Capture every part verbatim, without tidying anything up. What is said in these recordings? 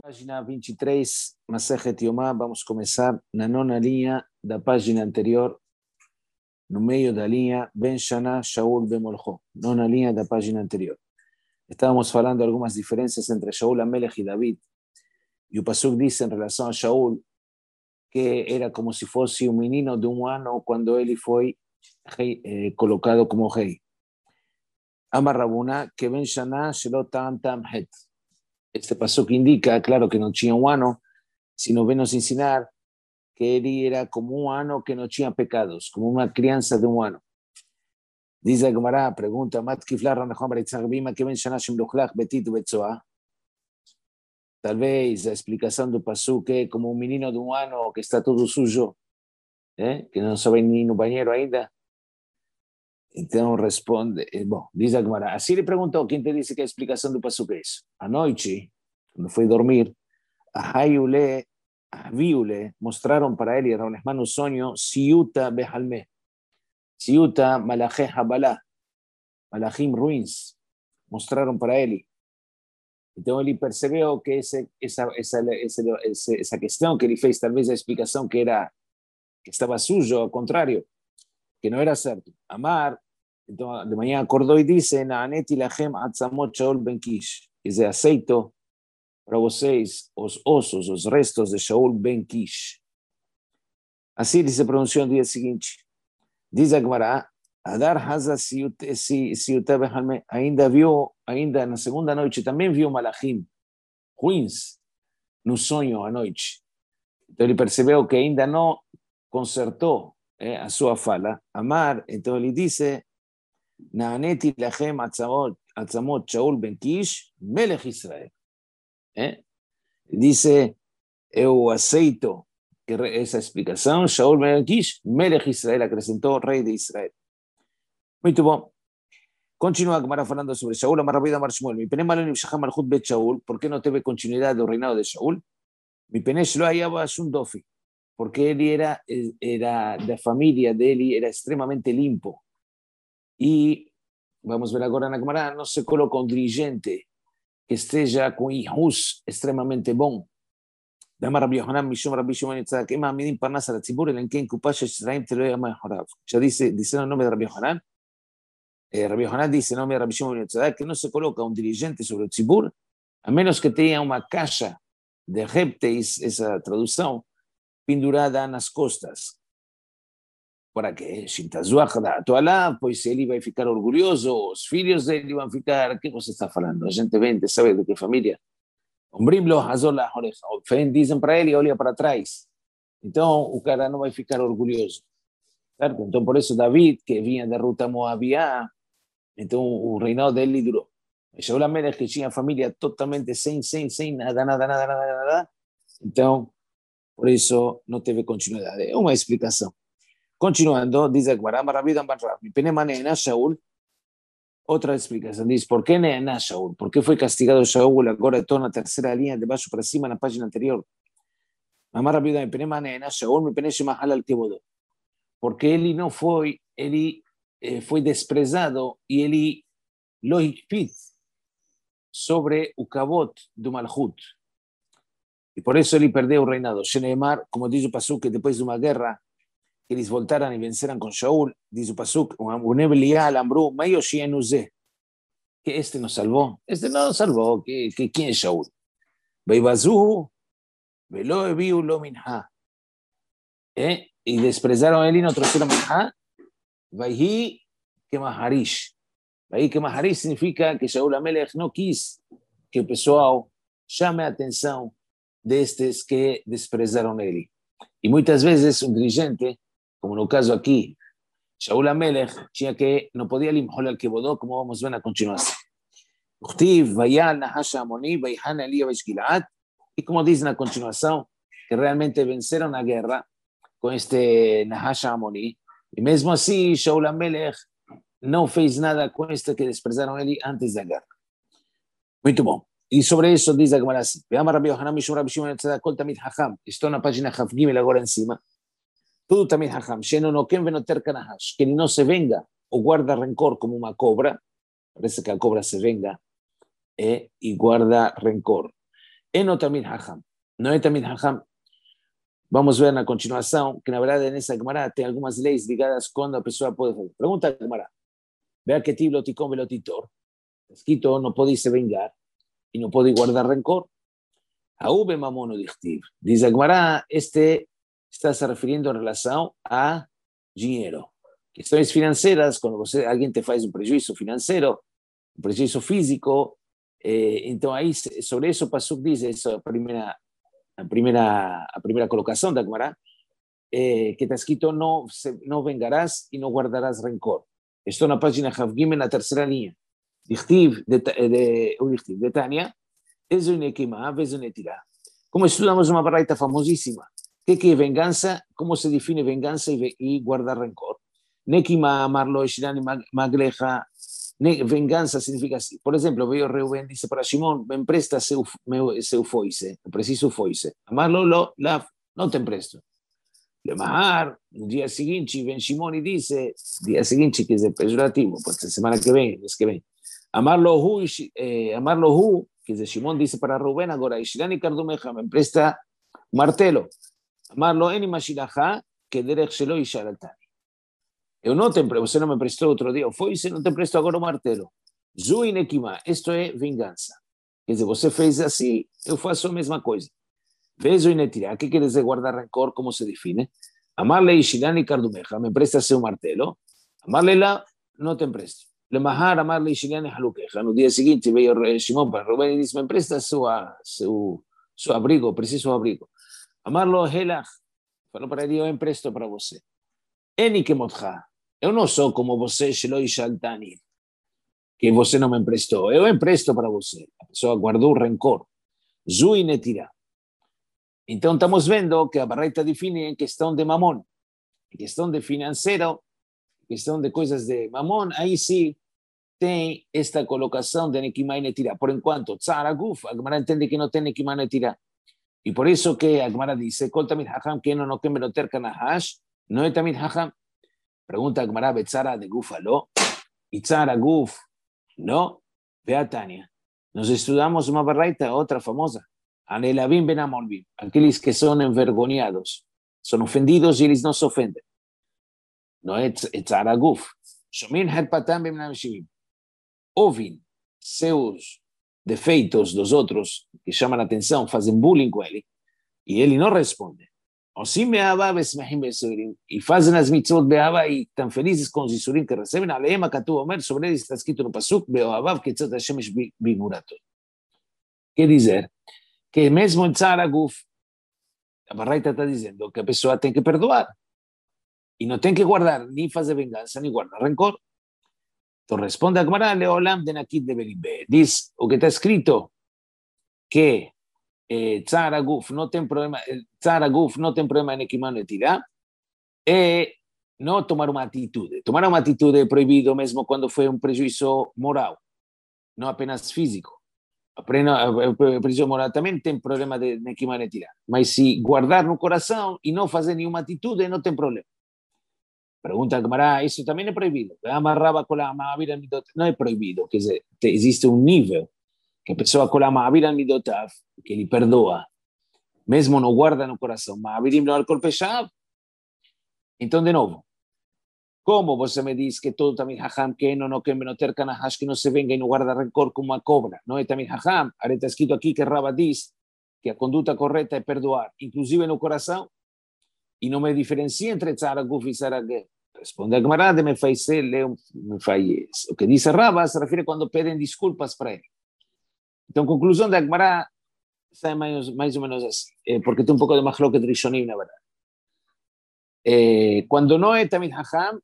Página veintitrés, Masejet Yomá, vamos a comenzar na nona linha da página anterior, no meio da linha Ben Shana Shaul Bemolcho, nona linha da página anterior. Estábamos falando de algumas diferenças entre Shaul Amelech y David, y o Pasuk dice en relación a Shaul que era como si fuese un menino de un ano cuando él fue eh, colocado como rey. Amar Rabuna que Ben Shana Shelo Tam Tam Het. Este pasuk indica, claro, que no tinha un ano, sino ven nos ensinar que él era como un ano que no tinha pecados, como una crianza de un ano. Dice Gemara, pregunta, tal vez la explicación del pasuk es como un menino de un ano que está todo suyo, ¿eh? Que no sabe ni un bañero ainda. Entonces responde, eh, bueno, dice Gemara, así le preguntó, ¿quién te dice que la explicación del pasuk es? Anoche, cuando fue a dormir, a Hayule, a Viule, mostraron para él y a un hermano sueño, Siuta Behalme, Siuta Malaje Habalá, Malachim Ruins, mostraron para él. Entonces él percibió que ese, esa, esa, esa, esa, esa cuestión que él fez, tal vez la explicación que era, que estaba suyo, al contrario, que no era cierto. Amar, entonces de mañana acordó y dice, Naaneti Lachem Atzamot Shaul Ben Kish, que se aceito para vocês os ossos, os restos de Shaul Ben Kish. Assim ele se pronunciou no dia seguinte. Diz a Gemara, Adar Haza Siuta Behalme, ainda viu, ainda na segunda noite, também viu Malachim, ruins, no sonho à noite. Então ele percebeu que ainda não consertou eh, a sua fala. Amar, então ele disse, Naaneti Lachem Atzamot Shaul Ben Kish, Melech Israel. ¿Eh? Dice, eu aceito que esa explicación, Shaul Ben Kish, Melech Israel, acrescentó rey de Israel. Muy bien. Continúa Gemara hablando sobre Shaul, Amar Rabbi Amar Shmuel. Mi pene malo ni Shacham Malchut Bet Shaul, ¿por qué no teve continuidad del reinado de Shaul? Mi pene Shlo Hayaba Shun Dofi, porque él era, era de familia de él, era extremadamente limpo. Y vamos a ver ahora en la Gemara, no se coloca un dirigente que esteja com ihus extremamente bom. Dama Rabbi Yohanan, Mishum Rabbi Shimon Yitzhak, Ema Amidim Parnas al Tzibur, el Enken Kupash Shiraim Telo Yama Horav. Ya dice, dice el nombre de Rabbi Yohanan, eh, Rabbi Yohanan dice el nombre de Rabbi Shimon Yitzhak, que no se coloca un dirigente sobre el Tzibur, a menos que tenga una caixa de reptes, esa traducción, pendurada en las costas. Para que Shintazuach da Toalá, pues él iba a ficar orgulloso, los filhos de él iban a ficar, ¿qué cosa está hablando? La gente vende, sabe de qué familia. Hombrimlo, Hazola, Oreja, dicen para él y olía para atrás. Entonces, el cara no va a ficar orgulloso. ¿Cierto? Entonces, por eso David, que venía de ruta Moabía, entonces el reinado de él duró. Shaul Amelech, que tenía familia totalmente sin, sin, sin, nada, nada, nada, nada, nada. Entonces, por eso no teve continuidad. Es una explicación. Continuando, dice Gemara, Rabbi Amar Rav, mi pene Neena Shaul, otra explicación, dice, ¿por qué Neena Shaul? ¿Por qué fue castigado Shaul ahora toda la tercera línea de bajo para cima en la página anterior? Amar Rabbi mi pene Neena Shaul, mi pene Shema Halal Kevodo. Porque él no fue, él eh, fue desprezado y él lo hikpit sobre el cabot de Malchut. Y por eso él perdió el reinado. Sheneemar, como dice Pasuk, que después de una guerra, que ellos voltaran y venceran con Shaul, dice Pasuk, que este nos salvó, este no nos salvó, que, que quién es Shaul. ¿Eh? Y desprezaron a él y no trajeron minha, Vayhi que Maharish. Vayhi que Maharish significa que Shaul Amelech no quis que el pessoal llame a atención de estos que desprezaron a él. Y muchas veces un dirigente, como en el caso aquí, Shaul Amelech, que no podía limpiar al Kebodó, como vamos a ver a continuación. Y como dicen a continuación, que realmente venceron la guerra con este Nahash Amoni, y mismo así, Shaul Amelech no fez nada con este que desprezaron él antes de la guerra. Muy bien. Y sobre eso dice Gemara así, veamos Rabbi Yohanan, Mishum Rabbi Shimon Yitzhak, Kol Tamid Hacham, está en la página Chaf Gimel ahora encima. Todo también hajam, sheno no ken venoter kanahash, que no se venga o guarda rencor como una cobra, parece que la cobra se venga, eh, y guarda rencor. Eno tamid hajam. No é tamid hajam. Vamos ver na continuação que, na verdade, nessa Gemara tem algumas leis ligadas quando a pessoa pode fazer. Pergunta a Gemara. Vea que tiblo ticom velotitor. Escrito, não pode se vengar e não pode guardar rencor. Aube mamono dichtiv. Diz a Gemara, este está se referindo em relação a dinheiro. Questões financeiras, quando você, alguém te faz um prejuízo financeiro, um prejuízo físico, eh, então aí sobre isso o Pasuk diz, essa a primeira, a primeira, a primeira colocação da Gemara, eh, que está escrito, não, não vengarás e não guardarás rencor. Estou na página Havgim, na terceira linha. Dichtiv, de, de, de, de Tânia, Ezunekima, Vezunetirá. Como estudamos uma baraita famosíssima, o que é vingança, como se define vingança e, e guardar rencor. Nekima amarlo Shirani magleja, vingança significa assim. Por exemplo, veio Reuben, disse para Shimon, me empresta seu, meu, seu foice, preciso foice. Amarlo, lo, la, não te empresto. Lemahar, no dia seguinte, vem Shimon e disse, dia seguinte, quer dizer, pejorativo, pode ser semana que vem, mês que vem. Amarlo hu, eh, amarlo hu, quer dizer, Shimon disse para Reuben, agora, Shirani kardumeja, me empresta martelo. Amarlo eni mashilaha, que derech shelo ishar altani. Eu não te empresto, você não me emprestou outro dia, foi isso, não te empresto agora o martelo. Zui nekima, isto é vingança. Quer dizer, você fez assim, eu faço a mesma coisa. Vezo inetira, o que quer dizer guardar rancor, como se define? Amarle ishirani kardumeja, me empresta seu martelo. Amarle lá, não te empresto. Lemahar, amarle ishirani halukeja. No dia seguinte veio Shimon para Reuben e disse, me empresta sua, seu, seu abrigo, preciso um abrigo. Amarlo helach, falou para ele, eu empresto para você. Eni kemotcha, eu não sou como você, Shelo Ishaltani, que você não me emprestou, eu empresto para você. A pessoa guardou rancor. Zui netira. Então estamos vendo que a Baraita define em questão de mamon, em questão de financeiro, em questão de coisas de mamon, aí sim tem esta colocação de nekima e netira. Por enquanto, tzara guf, a Gemara entende que não tem nekima e netira. E por isso que a Gemara dice, Kol tamid hacham que no no que me lo terca nahash, no es tamid hacham. Pregunta a Gemara, betzara de guf aló, y tzara guf, no, vea Tania. Nos estudamos uma barraita, otra famosa, Anelavim ben Amolvim, aqueles que são envergonhados, são ofendidos e eles não se ofendem. Não é tzara guf. Shomin herpatam ben amshivim. Ouvem seus defeitos dos outros, que chamam a atenção, fazem bullying com ele, e ele não responde. E fazem as mitzvot be'ava e estão felizes com os isurim que recebem. Aleem akatuv omer, sobre eles está escrito no pasuk, be'ohavav ketzot Hashem bigvurato. Quer dizer, que mesmo em tzar aguf, a Baraita está dizendo que a pessoa tem que perdoar, e não tem que guardar, nem fazer vingança, nem guardar rancor. Então responde a Gemara, Leolam de Nakid de Belibé. Diz o que está escrito, que tzar aguf não tem problema, tzar aguf não tem problema em Nekimah Netirá, é não tomar uma atitude. Tomar uma atitude é proibido mesmo quando foi um prejuízo moral, não apenas físico. O prejuízo moral também tem problema de Nekimah Netirá. Mas se guardar no coração e não fazer nenhuma atitude, não tem problema. Pergunta a Gemara, isso também é proibido. Não é proibido, quer dizer, existe um nível que a pessoa com a ma'avir midotav, que ele perdoa, mesmo não guarda no coração, ma'avirim lo alcohol peshav. Então, de novo, como você me diz que todo tamid hacham, que não no que me noter kanahash, que não se venga e não guarda rancor como uma cobra, não é tamid hacham? Ahora está escrito aqui que Rabba diz que a conduta correta é perdoar, inclusive no coração, e não me diferencia entre tzara guf e tzara ge. Responde a Gemara, me faz me faz. O que diz Rabba se refere quando pedem desculpas para ele. Então, conclusão da Gemara sai mais, mais ou menos assim, eh, porque tem um pouco de machloket rishonim, na verdade. Eh, quando não é tamid hacham,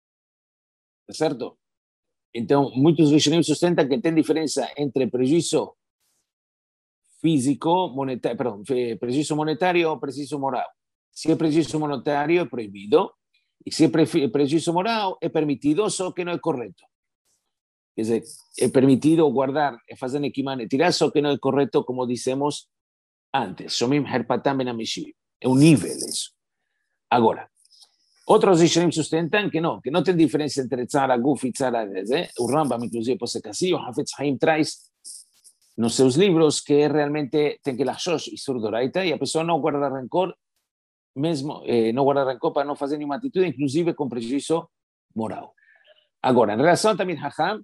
certo? Então, muitos rishonim sustentam que tem diferença entre prejuízo físico, monetário, perdão, prejuízo monetário ou prejuízo moral. Se é prejuízo monetário, é proibido, e se é prejuízo moral, é permitido, só que não é correto. Quer dizer, é permitido guardar, fazer nekimah netirá, só que não é correto, como dissemos antes. Shomim herpatam ben amishivim. É um nível isso. Agora, outros rishonim sustentam que não, que não tem diferença entre tzara guf e tzara gez. O Rambam, inclusive, pode ser assim, o Hafetz Haim traz nos seus livros que realmente tem que lachos e surdoraita, e a pessoa não guarda rancor, mesmo eh, não guarda rancor para não fazer nenhuma atitude, inclusive com prejuízo moral. Agora, em relação a Tamid Hacham,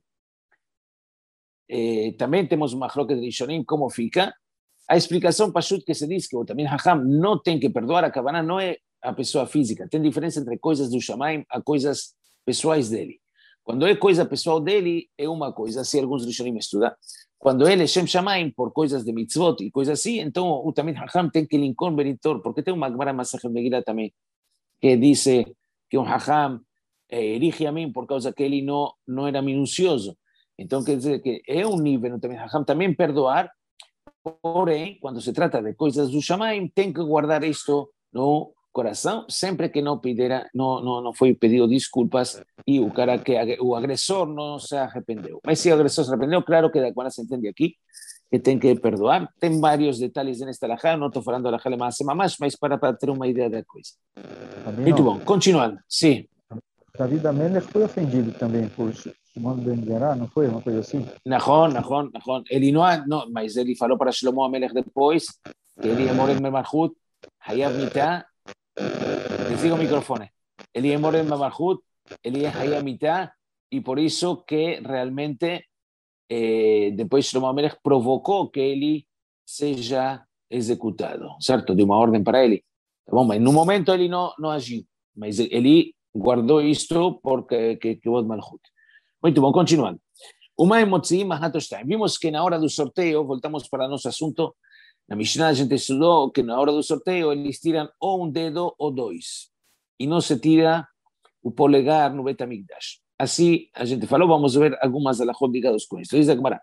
eh, também temos uma roca de Rishonim, como fica? A explicação Pashut que se diz que o Tamid Hacham não tem que perdoar, a Kavanah não é a pessoa física, tem diferença entre coisas do Shamaim a coisas pessoais dele. Quando é coisa pessoal dele, é uma coisa, se alguns Rishonim estudam. Quando ele é Shem Shamaim, por coisas de mitzvot e coisas assim, então o Tamid Hacham tem que linkar benitor, porque tem uma Gemara Masachet Megillah também, que diz que um Hacham eh, erige a mim por causa que ele não, não era minucioso. Então quer dizer que é um nível no Tamid Hacham também perdoar, porém, quando se trata de coisas do Shamaim, tem que guardar isto no coração, sempre que não pedira, não, não, não foi pedido desculpas e o cara que o agressor não se arrependeu. Mas se o agressor se arrependeu, claro que da qual se entende aqui que tem que perdoar. Tem vários detalhes nesta alajá, não estou falando da alajá mais mais, mas para, para ter uma ideia da coisa. Muito bom, continuando. Sim. David Amelech foi ofendido também por Shimon ben Gera, não foi? Uma coisa assim? Nahon, Nahon, Nahon. Ele não, não, mas ele falou para Shlomo Amelech depois que ele é Moren Memarhut, Hayav Mitah. Desliga o microfone. Ele é Moren Memarhut, ele é Hayav Mitah, e por isso que realmente eh, depois Shlomo Amelech provocou que ele seja executado, certo? De uma ordem para ele. Tá bom, mas no momento ele não, não agiu, mas ele guardou isto porque que, que Malhut. Muito bom, continuando. Vimos que na hora do sorteio, voltamos para nosso assunto, na Mishnah a gente estudou que na hora do sorteio eles tiram ou um dedo ou dois, e não se tira o polegar no Bet HaMikdash. Assim, a gente falou, vamos ver algumas alahot ligadas com isso. Diz a Gemara,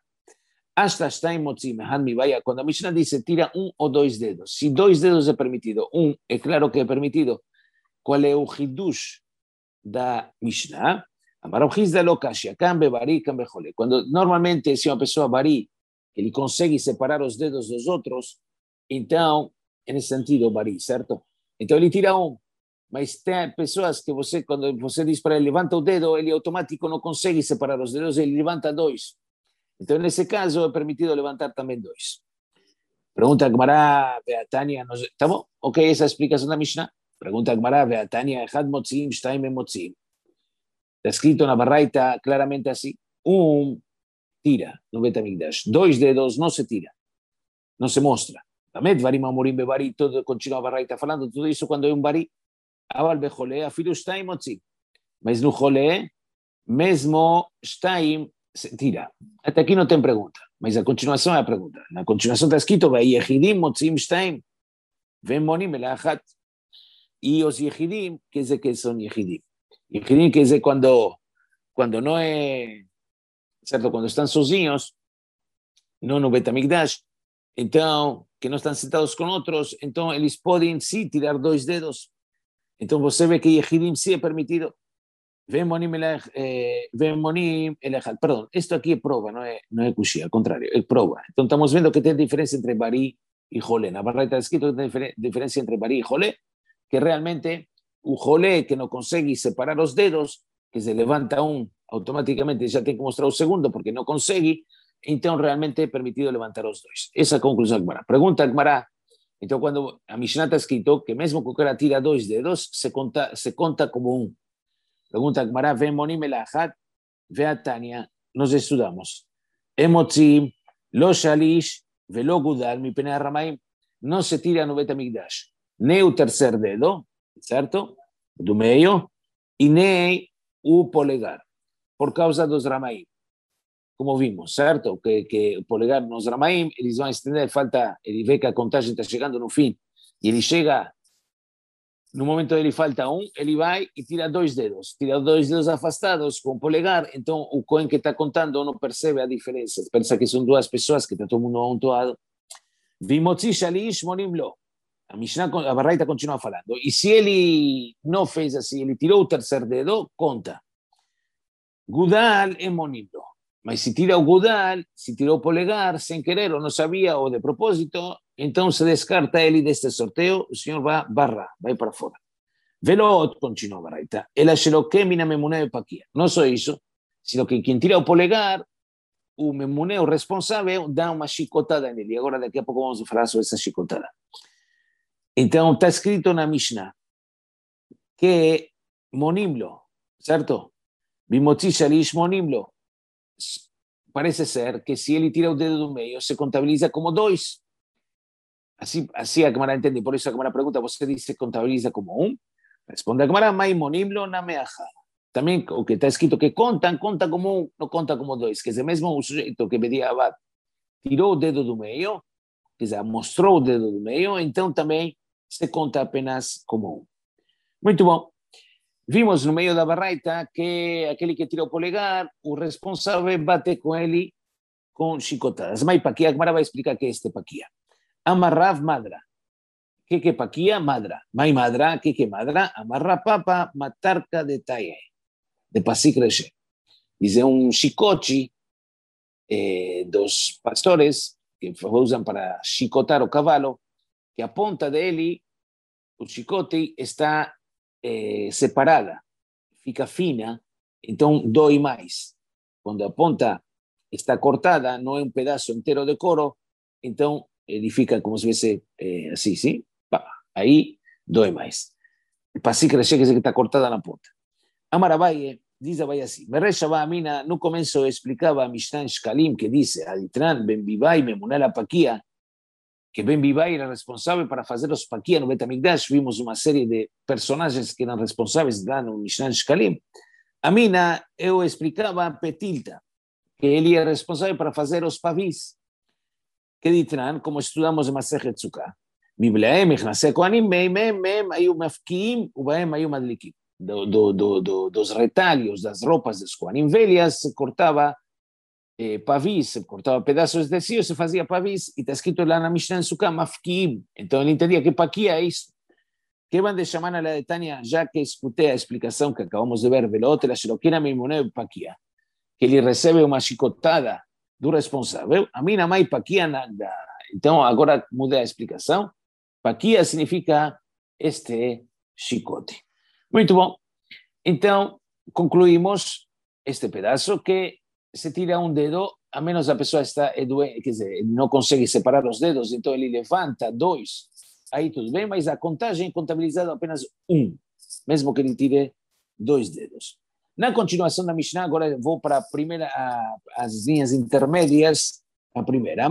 quando a Mishnah diz tira um ou dois dedos, se dois dedos é permitido, um é claro que é permitido, qual é o hidush da Mishnah? Quando normalmente se uma pessoa bari, ele consegue separar os dedos dos outros, então, nesse sentido, bari, certo? Então ele tira um, mas tem pessoas que você, quando você diz para ele, levanta o dedo, ele automático não consegue separar os dedos, ele levanta dois. Então, nesse caso, é permitido levantar também dois. Pergunta a Gemara, Beatania, tá bom? Ok, essa é a explicação da Mishnah. Pergunta a Gemara, Beatania, Echad Motzim, Shtaim Motzim. Está escrito na Baraita claramente assim, um tira no Bet HaMikdash, dois dedos não se tira, não se mostra. Também Dvarim Amorim Bevari, todo continua a Baraita falando, tudo isso quando é um Bari, Aval Becholé, Afilu Shtaim Motzim. Mas no Cholé, mesmo Shtaim se tira. Até aqui não tem pergunta, mas a continuação é a pergunta. Na continuação está escrito, Yehidim Motzim Shtaim, Vem Monim Elachat. E os Yehidim, quer dizer que são Yehidim. Yehidim quer dizer quando, quando não é, certo, quando estão sozinhos, não no Bet HaMikdash, então, que não estão sentados com outros, então eles podem sim tirar dois dedos. Então você vê que Yehidim sim é permitido. Vem Monim Elechad, perdão, isto aqui é prova, não é, não é Kushi, ao contrário, é prova. Então estamos vendo que tem diferença entre Bari e Jolé. Na barra está escrito que tem diferença entre Bari e Jolé, que realmente o Jolé que não consegue separar os dedos, que se levanta um, automaticamente já tem que mostrar o segundo, porque não consegue, então realmente é permitido levantar os dois. Essa é a conclusão da Gemara. Pergunta a Gemara, então quando a Mishnah está escrito que mesmo que o cara tira dois dedos, se conta, se conta como um. Pergunta a Gemara, vem Monim Elachat, ve a Tania, nós estudamos. Emotzim, lo shalish, velo gudal, mi pene ramaim, não se tira no Bet HaMikdash, nem o terceiro dedo, certo? Do meio, e nem o polegar, por causa dos ramaim. Como vimos, certo? Que, que o polegar nos ramaim, eles vão estender, falta, ele vê que a contagem está chegando no fim, e ele chega, no momento ele falta um, ele vai e tira dois dedos, tira dois dedos afastados com o polegar, então o Cohen que está contando não percebe a diferença, pensa que são duas pessoas que está todo mundo amontoado. Vimotzi shalish monim lo. A Mishnah, a Baraita continua falando. E se ele não fez assim, ele tirou o terceiro dedo, conta. Gudal é monim lo. Mas se tira o Gudal, se tirou o polegar sem querer, ou não sabia, ou de propósito, então se descarta ele deste sorteio, o senhor vai barrar, vai para fora. Velot, continua a Baraita, ela sheloquem mina memuné paquia. Não só isso, sino que quem tira o polegar, o memune, o responsável, dá uma chicotada nele. Agora, daqui a pouco, vamos falar sobre essa chicotada. Então, está escrito na Mishnah que monimlo, certo? Bimotzi shalish monimlo. Parece ser que se ele tira o dedo do meio, se contabiliza como dois. Assim, assim a Gemara entende. Por isso a Gemara pergunta, você diz que contabiliza como um? Responde a Gemara, mai monimlo na meaja. Também o que está escrito que contam, conta como um, não conta como dois. Quer dizer, mesmo o sujeito que pedia abad tirou o dedo do meio, quer dizer, mostrou o dedo do meio, então também se conta apenas como um. Muito bom. Vimos no meio da barraita que aquele que tira o polegar, o responsável bate com ele com chicotadas. Mas paquia, a Gemara vai explicar que é este paquia. Amarrav madra. Que que paquia? Madra. Mai madra, que que madra? Amarra papa, matarca de taie. De passi crescer. Diz um chicote eh, dos pastores que usam para chicotar o cavalo, que a ponta dele, o chicote, está eh, separada, fica fina, então dói mais. Quando a ponta está cortada, não é um pedaço inteiro de couro, então ele fica como se fosse eh, assim, sim? Aí dói mais. Passi crescer, quer dizer que está cortada na ponta. Amarabaye diz a Baye assim, Mereshava Amina, no começo explicava a Mishnah Shkalim, que diz, Aditran, Ben Bibai, Memunela Paquia, que Ben Bibai era responsável para fazer os Paquia no Betamigdash. Vimos uma série de personagens que eram responsáveis lá no Mishnah Shkalim. Amina, eu explicava Petilta, que ele era responsável para fazer os pavis. Que Aditran, como estudamos em Masechet Sukkah, Bibleem, Echnasei Kohanim, Mem, Mem, Mem, Ayu Mafkiim, Ubaem, Ayu Madlikim. Do, do, do, do, dos retalhos das roupas dos Kohanim velhas, se cortava eh, pavis, se cortava pedaços de tecido, se fazia pavis, e está escrito lá na Mishnah em Sukkah, Mafkiim. Então ele entendia que paquia é isso. Que van de chamar a la de Tânia, já que escutei a explicação que acabamos de ver, Velot, la Shirokina, Meimuneu, paquia, que ele recebe uma chicotada do responsável, a mim não mais paquia nada. Então agora mudei a explicação. Paquia significa este chicote. Muito bom. Então, concluímos este pedaço que se tira um dedo, a menos a pessoa está doente, quer dizer, não consegue separar os dedos, então ele levanta dois, aí tudo bem, mas a contagem é contabilizada apenas um, mesmo que ele tire dois dedos. Na continuação da Mishnah, agora vou para a primeira, a, as linhas intermédias, a primeira.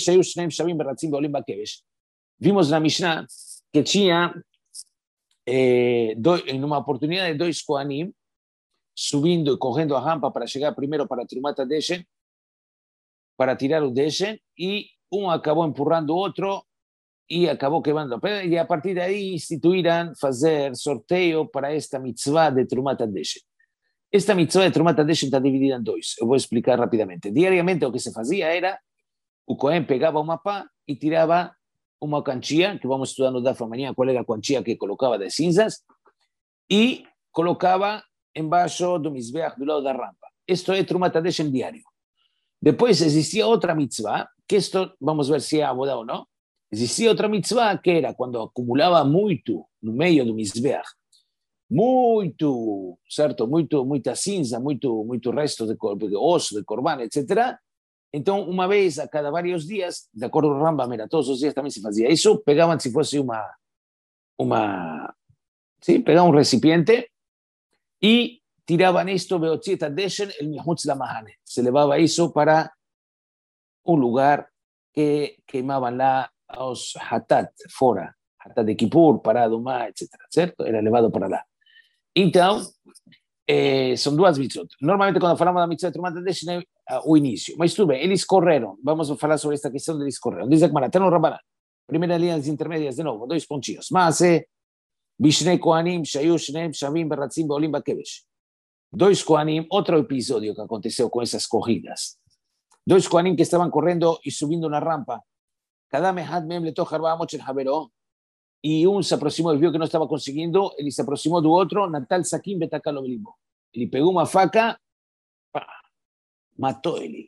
Vimos na Mishnah que tinha Eh, do, em uma oportunidade, dois Kohanim subindo e correndo a rampa para chegar primeiro para Trumat HaDeshen, para tirar o Deshen, e um acabou empurrando o outro e acabou queimando a pedra, e a partir daí instituíram fazer sorteio para esta mitzvah de Trumat HaDeshen. Esta mitzvah de Trumat HaDeshen está dividida em dois, eu vou explicar rapidamente. Diariamente o que se fazia era, o Kohen pegava uma pá e tirava uma quantia, que vamos estudar no D A F amanhã, qual era a quantia que colocava de cinzas, e colocava embaixo do Mizbeach, do lado da rampa. Isto é Trumat HaDeshen diário. Depois existia outra mitzvah, que isto, vamos ver se é abodá ou não, existia outra mitzvah que era quando acumulava muito no meio do Mizbeach, muito, certo, muito, muita cinza, muito, muito resto de, de osso, de corban, etcétera. Então, uma vez a cada vários dias, de acordo com o Rambam, era, todos os dias também se fazia isso, pegavam se fosse uma, uma sim, pegavam um recipiente e tiravam isto, Beotziet HaDeshen, el Mihutz Lamahane. Se levava isso para um lugar que queimavam lá os Hatat, fora, Hatat de Kippur, para Adumá, etcétera, certo? Era levado para lá. Então, eh, são duas mitzvot. Normalmente, quando falamos da mitzvah de Trumat HaDeshen, é o início. Mas tudo bem, eles correram. Vamos falar sobre esta questão de eles correram. Diz a Gemara, está no Rabanan. Primeira linha das intermédias, de novo, dois pontinhos. Mas é Bishnei Kohanim, Shayu, Shneim, Shavim, Beratzim, Beolim, Bakevesh. Dois Kohanim, outro episódio que aconteceu com essas corridas. Dois Kohanim que estavam correndo e subindo na rampa. Cada mehad mem letoch arba'a amot shel havero. E um se aproximou e viu que não estava conseguindo, ele se aproximou do outro, Natal Sakim Betakalo Belimbo. Ele pegou uma faca, pá, matou ele.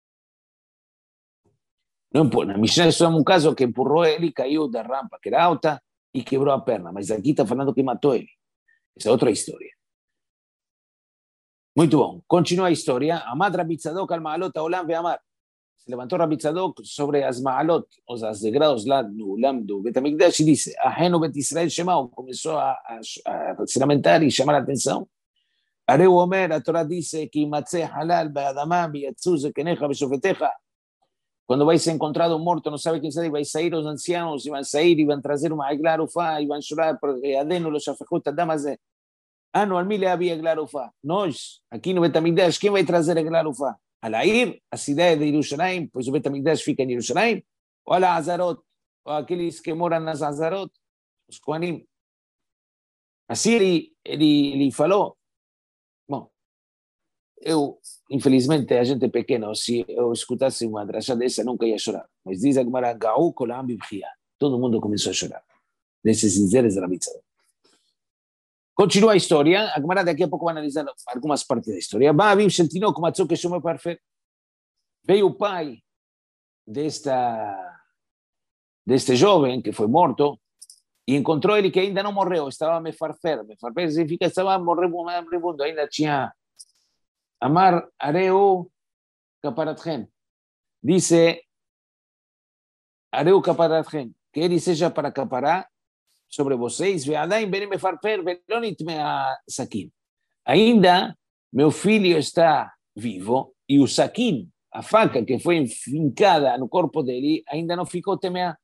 Não, na Mishnah é um caso que empurrou ele, caiu da rampa, que era alta, e quebrou a perna. Mas aqui está falando que matou ele. Essa é outra história. Muito bom. Continua a história. Amad Rabbi Tzadok al Ma'alot Haolam ve'amar. Se levantó Rabbi Tzadok sobre as Ma'alot, o sea, os degrados lá do Olam do Bet HaMikdash, e disse, Ahenu Bet Israel Shemau, começou a, a, a se lamentar e chamar a atenção. Areu Omer, a Torá disse, que imatzeh halal be'adamah bi'yatzu zekenecha be'shofetecha. Quando vai ser encontrado morto, não sabe quem será, e vai sair os anciãos, e vão sair, e vão trazer uma Eglah Arufá, e vão chorar, porque Adenu lo shafechut adam hazeh. Ah, no, al mí le había Eglah Arufá. Nós, aqui no Bet HaMikdash, quem vai trazer Eglah Arufá? A Lair, a cidade de Jerusalém, pois o Bet HaMikdash fica em Jerusalém, ou a Azarot, ou aqueles que moram nas Azarot, os Kohanim. Assim ele, ele, ele falou. Bom, eu, infelizmente, a gente é pequeno, se eu escutasse uma drachá dessa, nunca ia chorar. Mas diz a Gemara, Ga'u kol ha'am bibchia. Todo mundo começou a chorar. Desses dizeres da Rabbi Tzadok. Continua a história, a Gemara daqui a pouco vai analisar algumas partes da história. Ba'aviv shel tinok matzou keshomeh parfet. Veio o pai desta, deste jovem que foi morto e encontrou ele que ainda não morreu, estava mefarfer. Mefarfer significa que estava moribundo, ainda tinha Amar Areu Kaparatchem. Dice Areu Kaparatchem, que ele seja para caparar sobre vocês, ve'adaim beni mefarfer ve'lo nitmea sakin. Ainda meu filho está vivo e o saquim, a faca que foi enfincada no corpo dele, ainda não ficou temea.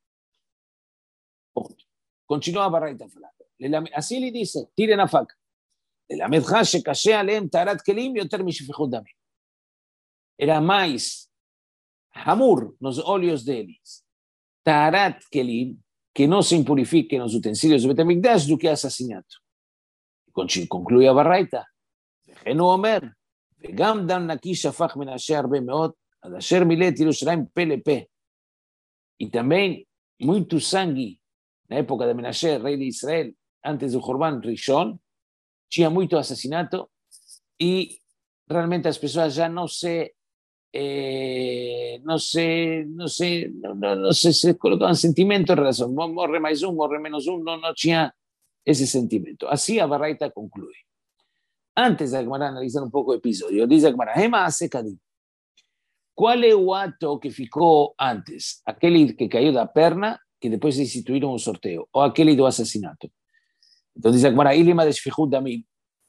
Ponto. Continua a Baraita falando. Assim ele disse, tirem a faca. ללמדך שקשה עליהם טהרת כלים יותר משפיכות דמים. Era mais hamur nos olhos deles טהרת כלים, que não se impurifiquem nos utensílios do Bet HaMikdash, do que assassinato. Conclui a Baraita. וכן הוא אומר, וגם דם נקי שפך מנשה הרבה מאוד, עד אשר מילא את ירושלים פה לפה. E também muito sangue na época de Menashe, rei de Israel, antes do Corban Rishon, tinha muito assassinato e realmente as pessoas já não se eh, não se não se não, não, não se, se colocavam sentimento em relação, morre mais um, morre menos um, não, não tinha esse sentimento. Assim a Baraita conclui. Antes de analisar um pouco o episódio, diz a Gemara, Hema Asekadim. Qual é o ato que ficou antes? Aquele que caiu da perna, que depois instituíram um sorteio, ou aquele do assassinato? Então diz a Gemara, Ilima de Shfichut Damim.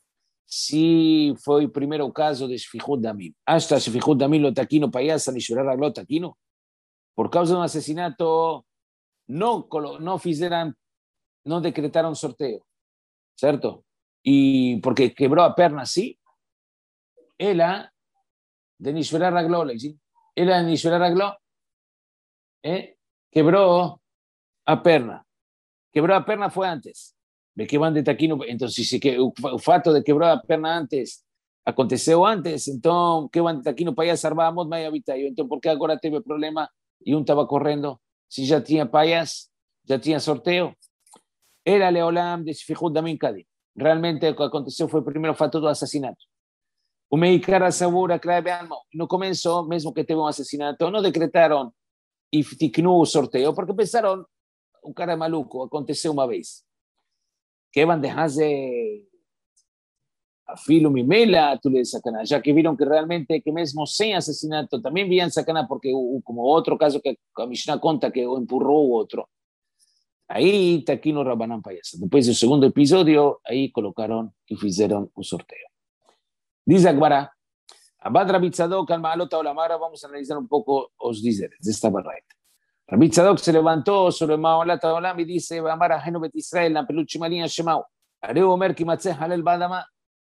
Se foi o primeiro caso de Shfichut Damim. Hasta Shfichut Damim lo taquino payasa ni chorar lo taquino. Por causa de um assassinato, não, não fizeram, não decretaram sorteio. Certo? E porque quebrou a perna assim, ela, de Nishverar Ragló, ela de Nishverar Ragló, eh, quebrou a perna. Quebrou a perna foi antes. De que van de taquino, entonces si que o fato de quebrar a perna antes aconteceu antes, então que van de taquino para allá salvamos mais habitaio. Então por que agora teve problema e um estava correndo? Se já tinha paias, já tinha sorteio. Era Leolam de Shfichut Damim Kadim. Realmente o que aconteceu foi o primeiro fato do assassinato. O Meikara Sabura Krabe Alma. No começo, mesmo que teve um assassinato, não decretaram e ticnou o sorteio, porque pensaram, o cara é maluco, aconteceu uma vez. Que van dejarse a filo mimela, tú le sacan, ya que vieron que realmente, que mesmo sem asesinato, también vían sacaná, porque como otro caso que a Mishnah conta que empurró otro. Ahí está aquí no Rabanán Payasa. Después del segundo episodio, ahí colocaron y hicieron un sorteo. Dice Akbara, Abad Rabbi Tzadok al Ma'alot Haolam, vamos a analizar un poco os dizeres de esta barraita. Rabbi Tzadok se levantó sobre Ma'alot Haolam y dice, Amar Ahenu Bet Israel, la peluchimalina Shemau, Areu Omer Kimatzeh Halel Badama,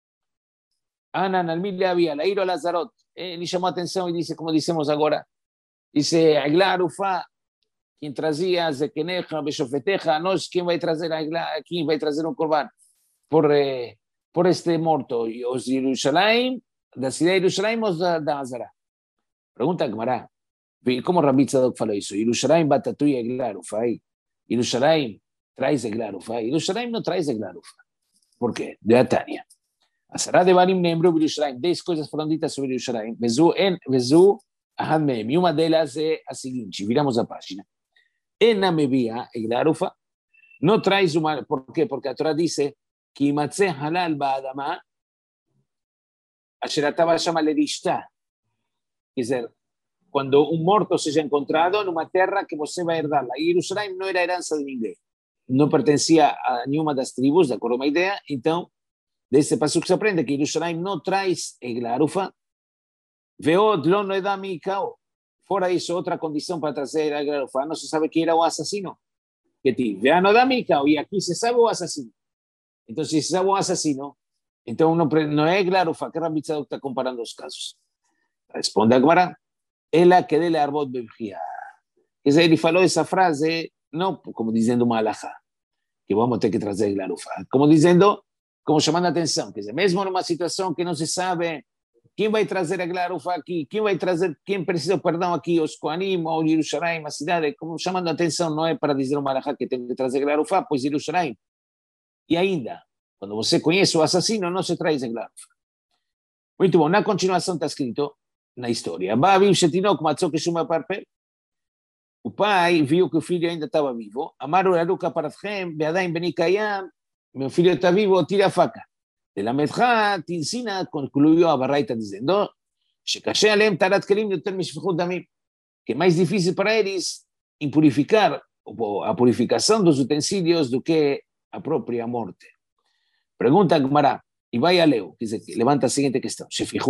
Anan al mil le había, la iro al Azarot, eh, ni llamó atención y dice, como decimos ahora, dice, Eglah Arufá, quien trazia Zekenecha, Beshofeteja, no es quien va a trazer a Eglah, quien va a trazer un Corban por, eh, por este morto, y os de Jerusalén, da ciudad de Jerusalén, os da, da Azara. Pregunta Gemara, ¿cómo Rabbi Tzadok falou isso? Jerusalém batatui Eglah Arufá, Jerusalém traz Eglah Arufá, Jerusalém não traz Eglah Arufá. ¿Por qué? De Atania. Azara de Barim Nembru Jerusalém, dez coisas foram ditas sobre Jerusalém, Vezu en, Vezu ahad mehem, e uma delas é a seguinte, viramos a página. Ena mevia Eglah Arufá, não traz uma, ¿por qué? Porque a Torá dice, que imatzeh halal ba'adama, Asherataba llama lerishta, quer dizer, quando um morto seja encontrado numa terra que você vai herdá-la. E Jerusalém não era herança de ninguém, não pertencia a nenhuma das tribos, de acordo com a ideia. Então, desse passuco se aprende que Jerusalém não traz eglarufa, veod lo no edá mikao. Fora isso, outra condição para trazer a eglarufa, não se sabe quem era o assassino. Que ti, vea no edá mikao, e aqui se sabe o assassino. Então, se se sabe o assassino, então não, não é eglarufa, que Rabbi Tzadok está comparando os casos. Responde a Gemara, ela que dele arbot bebria. Quer dizer, ele falou essa frase, não como dizendo uma alahá, que vamos ter que trazer eglarufa, como dizendo, como chamando a atenção, quer dizer, mesmo numa situação que não se sabe quem vai trazer a eglarufa aqui, quem vai trazer, quem precisa perdão aqui, os Koanim ou Jerusalém, a cidade, como chamando a atenção, não é para dizer uma alahá que tem que trazer eglarufa, pois Jerusalém. E ainda, quando você conhece o assassino, não se traz eglarufa. Muito bom, na continuação está escrito, na história, o pai viu que o filho ainda estava vivo, Amaru Aruka Paratchem, Beadaim Benikayam, meu filho está vivo, tira a faca. De la Medja, te ensina, concluiu a Baraita dizendo, que é mais difícil para eles impurificar, a purificação dos utensílios do que a própria morte. Pergunta a Gemara, e vai a Leo, que levanta a seguinte questão,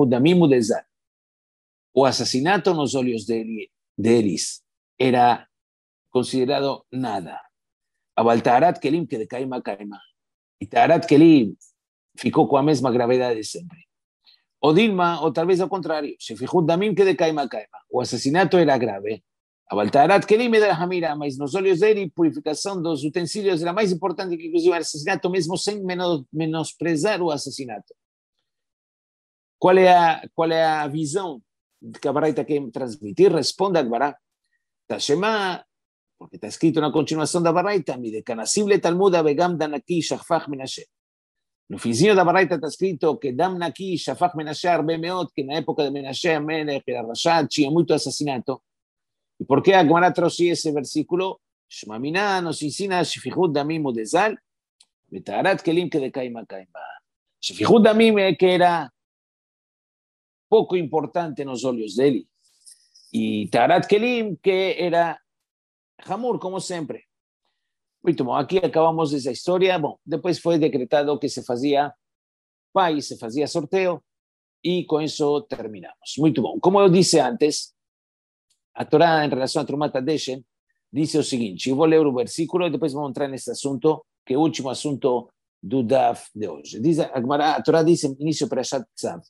o assassinato nos olhos deles era considerado nada. A Taharat Kelim que de Kaima Kaima. E Taharat Kelim ficou com a mesma gravidade de sempre. O Dilma, ou talvez ao contrário, se fijou Damim que de Kaima Kaima. O assassinato era grave. A Taharat Kelim era Hamira, mas nos olhos dele, purificação dos utensílios era mais importante que inclusive o assassinato, mesmo sem menosprezar o assassinato. Qual é a, qual é a visão que a Baraita quer transmitir? Responde a Gemara. Tashema, porque está escrito na continuação da Baraita, de Kanasible Talmud Begam Danaki Shafach Menashe. No finzinho da Baraita está escrito que Dam Naki Shafach Menashe Arbe Meot, que na época de Menashe Amelech era Rashad, tinha muito assassinato. E por que a Gemara trouxe esse versículo? Shmamina nos ensina Shfichut Damim Udezal, Betaharat Kelim que de Kaima Kaima. Shfichut Damim é que era pouco importante nos olhos dele. E Taharat Kelim, que era Hamur, como sempre. Muito bom, aqui acabamos essa história. Bom, depois foi decretado que se fazia pai, se fazia sorteio, e com isso terminamos. Muito bom. Como eu disse antes, a Torá, em relação a Trumat HaDeshen, diz o seguinte, eu vou ler o versículo e depois vamos entrar nesse assunto, que é o último assunto do Daf de hoje. Diz, a, a Torá diz no início para Shat Tzav,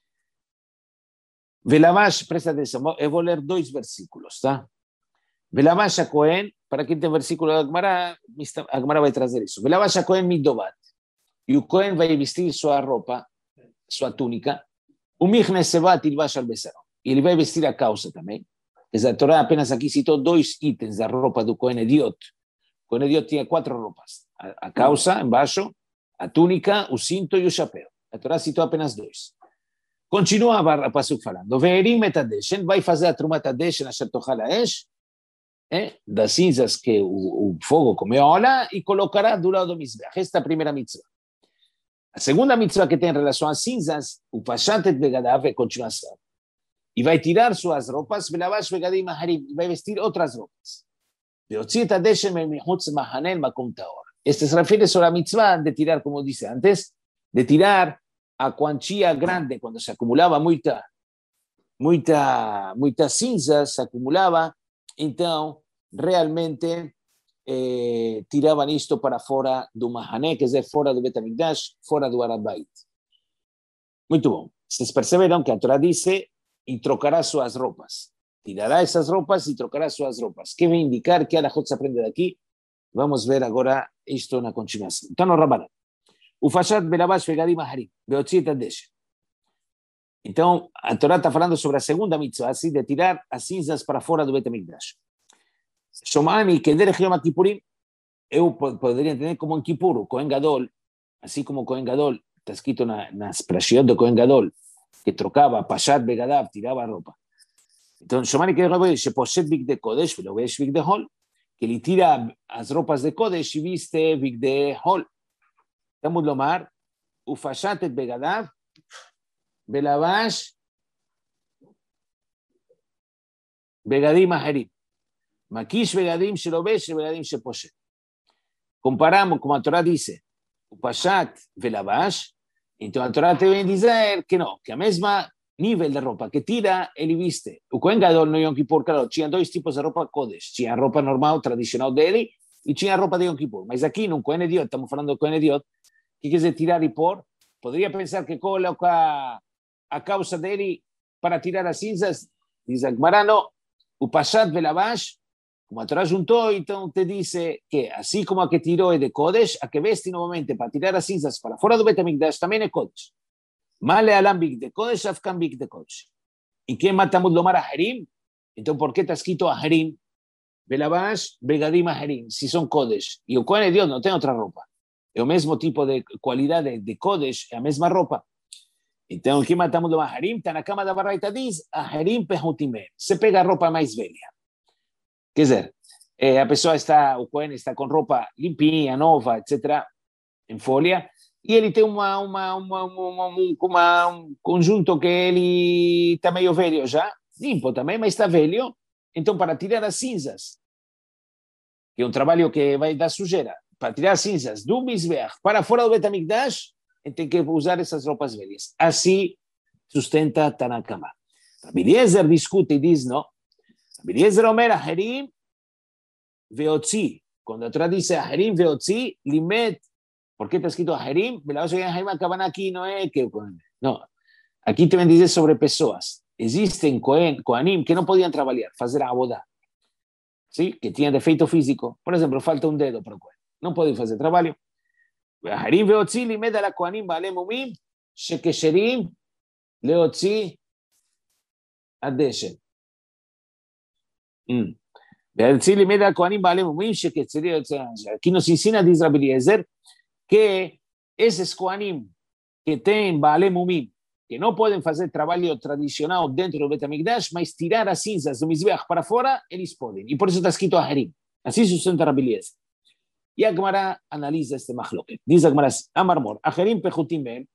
Velavash, presta atenção, eu vou ler dois versículos, tá? Velavash a Cohen, para quem tem versículo da Gemara, a Gemara vai trazer isso. Velavash a Cohen midobat, e o Cohen vai vestir sua roupa, sua túnica, o Michne Sevat ilvash al Besaron, e ele vai vestir a calça também. A Torá apenas aqui citou dois itens da roupa do Cohen Ediot. O Cohen Ediot tinha quatro roupas, a, a calça embaixo, a túnica, o cinto e o chapéu. A Torá citou apenas dois. Continua a Pasuk falando, Ve'erim et HaDeshen, vai fazer a Trumat HaDeshen, asher tochal ha'esh, eh, das cinzas que o, o fogo comeu a ola, e colocará do lado do Mizbeach. Esta é a primeira mitzvah. A segunda mitzvah que tem em relação às cinzas, o Pashatet Begadav é continuação. E vai tirar suas roupas, Velavash Begadim Aharim, e vai vestir outras roupas. Ve'otzi et HaDeshen me'michutz mahanel makom taor. Este se refere sobre a mitzvah de tirar, como disse antes, de tirar a quantia grande, quando se acumulava muita, muita, muita cinza, se acumulava, então, realmente, eh, tiravam isto para fora do Mahané, quer dizer, fora do Bet HaMikdash, fora do Arabait. Muito bom. Vocês perceberam que a Torá disse, e trocará suas roupas. Tirará essas roupas e trocará suas roupas. Que vai indicar que a Alachot se aprende daqui? Vamos ver agora isto na continuação. Então, no Rabanan. O Fashat Velavash Begadim Aharim, Ve'otzi et HaDeshen. Então, a Torá está falando sobre a segunda mitzvah, assim, de tirar as cinzas para fora do Bet HaMikdash. Shomani, que derech Yom HaKippurim, eu poderia entender como em Kippur, o Kohen Gadol, assim como o Kohen Gadol, está escrito na, nas prashiot do Kohen Gadol, que trocava, Pashat Begadav, tirava a roupa. Então, Shomani, que derech Sheposhet Bigde Kodesh, Velovesh Bigde Hol, que ele tira as roupas de Kodesh e viste Bigde Hol. Talmud Lomar, o Fashat et Begadav, Belavash, Begadim Aherim. Makish Begadim Shelobesh, Begadim Sheposhet. Comparamos, como a Torá dice, o Pashat Belavash, então a Torá te vem dizer que não, que a mesma nível de roupa que tira, ele viste. O Kohen Gadol no Yom Kippur, claro, tinha dois tipos de roupa Kodesh. Tinha a roupa normal, tradicional dele, e tinha a roupa de Yom Kippur. Mas aqui, no Kohen Ediot, estamos falando do Kohen Ediot, que quer dizer tirar e pôr, poderia pensar que coloca a causa dele para tirar as cinzas, diz a Gemara, não. O Pashat Belavash, como a Torá juntou, então te dice que, assim como a que tirou é de Kodesh, a que veste novamente para tirar as cinzas para fora do Bet HaMikdash também é Kodesh. Male alam big de Kodesh, afkan big de Kodesh. E quem matamos lomar Aherim? Então, por que está escrito Aherim? Belavash, Begadim Aherim, se são Kodesh. E o Kohen Ediot não tem outra roupa. É o mesmo tipo de qualidade de Kodesh, é a mesma roupa. Então, quem matamos lomar Aherim? Está na cama da Baraita diz, Aherim pehutimem. Você pega a roupa mais velha. Quer dizer, é, a pessoa está, o Kohen está com roupa limpinha, nova, etcétera, em folha, e ele tem uma, uma, uma, uma, uma, um conjunto que ele está meio velho já, limpo também, mas está velho, então para tirar as cinzas, que é um trabalho que vai dar sujeira, para tirar as cinzas do Mizbeach para fora do Bet HaMikdash, tem que usar essas roupas velhas. Assim sustenta Tanakama. Rabbi Eliezer discute e diz, não, Eliezer Omer, Aherim veotzi. Quando a Torá diz Aherim veotzi, limet. ¿Por qué está escrito Aherim? Aherim acaban aqui, não é que... Não. Aqui também diz sobre pessoas. Existem Kohanim que não podiam trabalhar, fazer a abodá. ¿Sí? Que tinham defeito físico. Por exemplo, falta um dedo para o Kohen. Não podem fazer trabalho. Aherim veotzi, limet ala Kohanim baalei mumim, shekesherim leotzi adeshen. Mm. Aqui nos ensina, diz Rabbi Eliezer, que esses Kohanim que têm Baalei Mumim, que não podem fazer trabalho tradicional dentro do Bet HaMikdash, mas tirar as cinzas do Mizbeach para fora, eles podem. E por isso está escrito Aherim. Assim sustenta Rabbi Eliezer. E a Gemara analisa este machloket. Diz a Gemara, Amarmor, Aherim pechutim ben.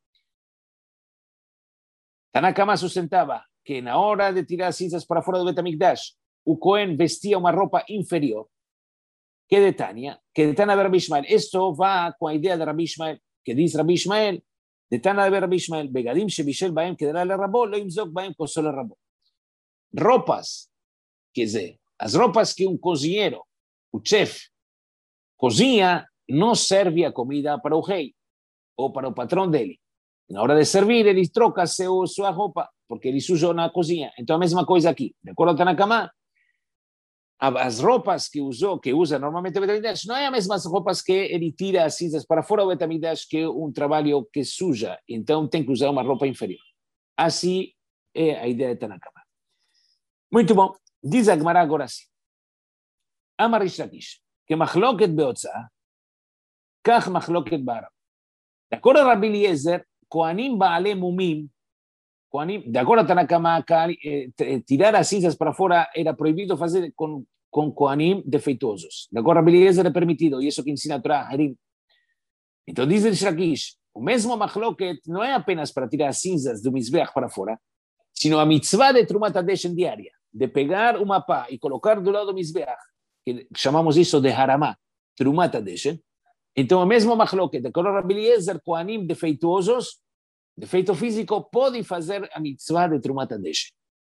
Tanakama sustentava que na hora de tirar as cinzas para fora do Bet HaMikdash, o Cohen vestia uma roupa inferior, que de Tânia, que de Tânia de Rabbi Ishmael. Isto vai com a ideia de Rabbi Ishmael, que diz Rabbi Ishmael, de Tânia de Rabbi Ishmael, Begadim shebishel baem, que dará le rabo, lo imzok baem kosol le rabo. Roupas, quer dizer, as roupas que um cozinheiro, o chef, cozinha, não serve a comida para o rei, ou para o patrão dele. Na hora de servir, ele troca seu, sua roupa, porque ele sujou na cozinha. Então, a mesma coisa aqui. De acordo com Tanakama, as roupas que usou, que usa normalmente o Bet HaMikdash, não é as mesmas roupas que ele tira as cinzas para fora do Bet HaMikdash, que é um trabalho que suja. Então, tem que usar uma roupa inferior. Assim é a ideia de Tanakama. Muito bom. Diz a Gemara agora assim. Amar Rish Lakish, que machloket beotzah, kach machloket ba'aram. De acordo com Rabbi Eliezer, Kohanim baalei mumim, de acordo a Tanakama, tirar as cinzas para fora era proibido fazer com, com Kohanim defeituosos. De acordo a Rabbi Eliezer é permitido, e isso que ensina a Torá, Aherim. Então diz Rish Lakish, o mesmo machloket não é apenas para tirar as cinzas do Mizbeach para fora, sino a mitzvah de Trumat HaDeshen diária, de pegar uma pá e colocar do lado do Mizbeach, que chamamos isso de Haramá, Trumat HaDeshen. Então, o mesmo machloket, de acordo a Rabbi Eliezer, Kohanim defeituosos, defeito físico, pode fazer a mitzvah de Trumat HaDeshen.